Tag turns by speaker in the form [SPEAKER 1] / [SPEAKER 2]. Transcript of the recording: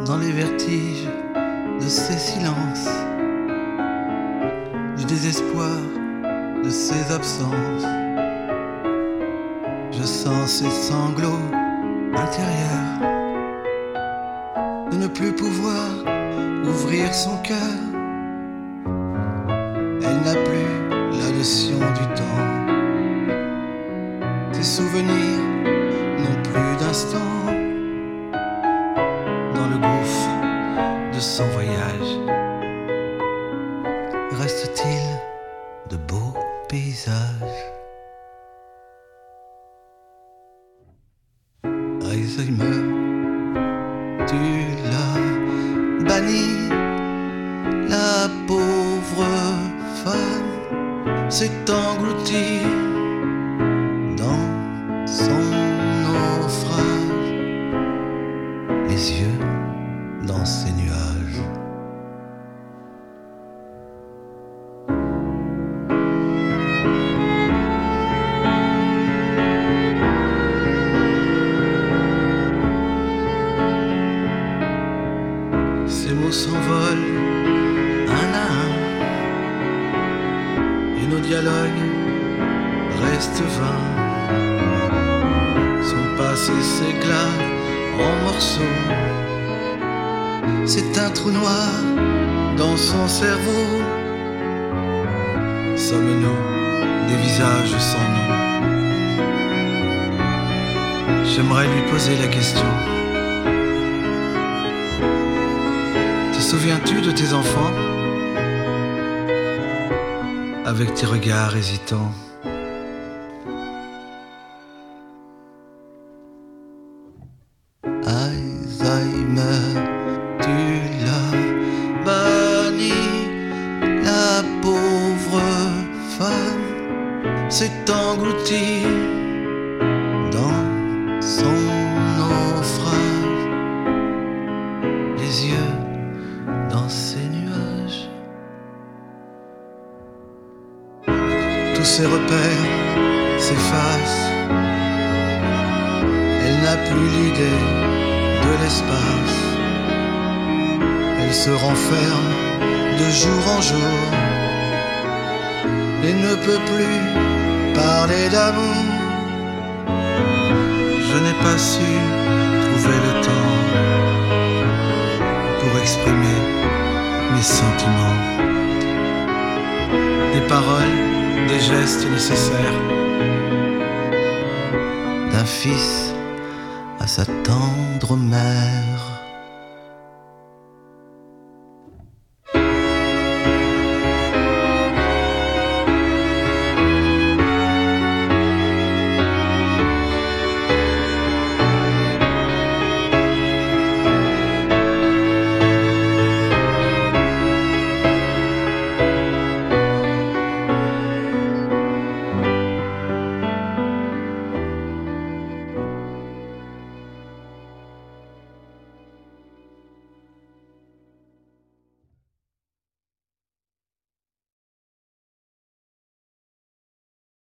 [SPEAKER 1] dans les vertiges de ces silences, du désespoir de ces absences. Je sens ces sanglots intérieurs, de ne plus pouvoir ouvrir son cœur. Elle n'a plus la notion du temps. Ses souvenirs n'ont plus d'instant. Dans le gouffre de son voyage, reste-t-il de beaux paysages? Alzheimer, tu l'as banni. La pauvre femme s'est engloutie dans son naufrage, les yeux dans ses nuages. Ces mots s'envolent un à un, et nos dialogues restent vains. Son passé s'éclate en morceaux. C'est un trou noir dans son cerveau. Sommes-nous des visages sans nom? J'aimerais lui poser la question. Te souviens-tu de tes enfants? Avec tes regards hésitants. Alzheimer, tu l'as banni. La pauvre femme s'est engloutie dans son naufrage, les yeux dans ses nuages. Tous ses repères s'effacent. Elle n'a plus l'idée de l'espace. Elle se renferme de jour en jour et ne peut plus parler d'amour. Je n'ai pas su trouver le temps pour exprimer mes sentiments. Des paroles, des gestes nécessaires d'un fils à sa tendre mère.